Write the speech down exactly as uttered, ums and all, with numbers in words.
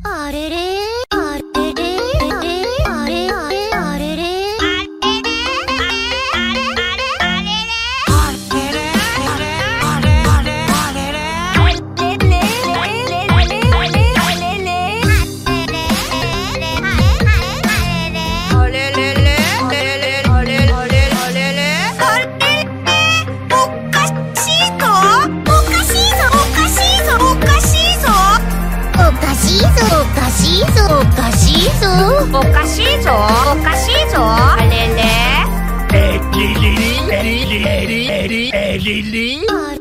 あれれあれれあれあれあれあれれおかしいぞおかしいぞおかしいぞあれれえりりりえりりえりえりり